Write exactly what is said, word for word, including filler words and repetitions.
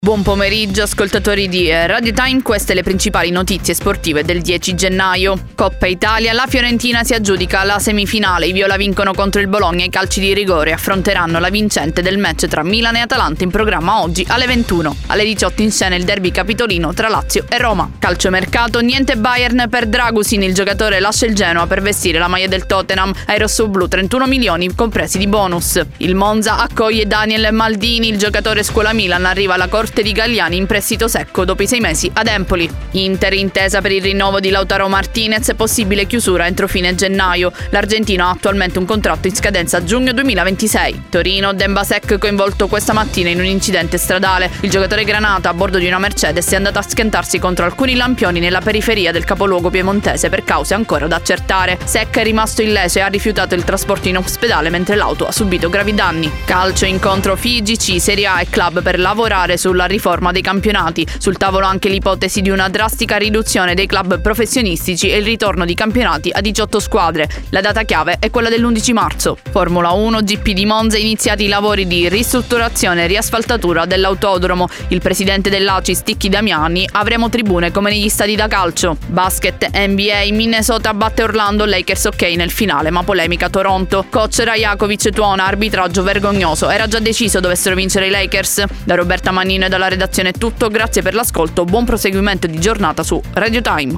Buon pomeriggio ascoltatori di Radio Time, queste le principali notizie sportive del dieci gennaio. Coppa Italia, la Fiorentina si aggiudica la semifinale, i viola vincono contro il Bologna ai calci di rigore e affronteranno la vincente del match tra Milan e Atalanta in programma oggi alle ventuno. Alle diciotto in scena il derby capitolino tra Lazio e Roma. Calciomercato, niente Bayern per Dragusin, il giocatore lascia il Genoa per vestire la maglia del Tottenham, ai rossoblu trentuno milioni compresi di bonus. Il Monza accoglie Daniel Maldini, il giocatore scuola Milan arriva alla corte di Galliani in prestito secco dopo i sei mesi ad Empoli. Inter intesa per il rinnovo di Lautaro Martinez, possibile chiusura entro fine gennaio. L'argentino ha attualmente un contratto in scadenza a giugno duemilaventisei. Torino, Dembasek coinvolto questa mattina in un incidente stradale. Il giocatore granata a bordo di una Mercedes è andato a schiantarsi contro alcuni lampioni nella periferia del capoluogo piemontese per cause ancora da accertare. Sec è rimasto illeso e ha rifiutato il trasporto in ospedale mentre l'auto ha subito gravi danni. Calcio, incontro F I G C, Serie A e club per lavorare sulla riforma dei campionati. Sul tavolo anche l'ipotesi di una drastica riduzione dei club professionistici e il ritorno di campionati a diciotto squadre. La data chiave è quella dell'undici marzo. Formula uno, G P di Monza, iniziati i lavori di ristrutturazione e riasfaltatura dell'autodromo. Il presidente dell'A C I, Sticchi Damiani: avremo tribune come negli stadi da calcio. Basket, N B A, Minnesota batte Orlando, Lakers ok nel finale, ma polemica Toronto. Coach Rajakovic tuona, arbitraggio vergognoso, era già deciso dovessero vincere i Lakers. Da Roberta Mannino e dalla redazione è tutto, grazie per l'ascolto, buon proseguimento di giornata su Radio Time.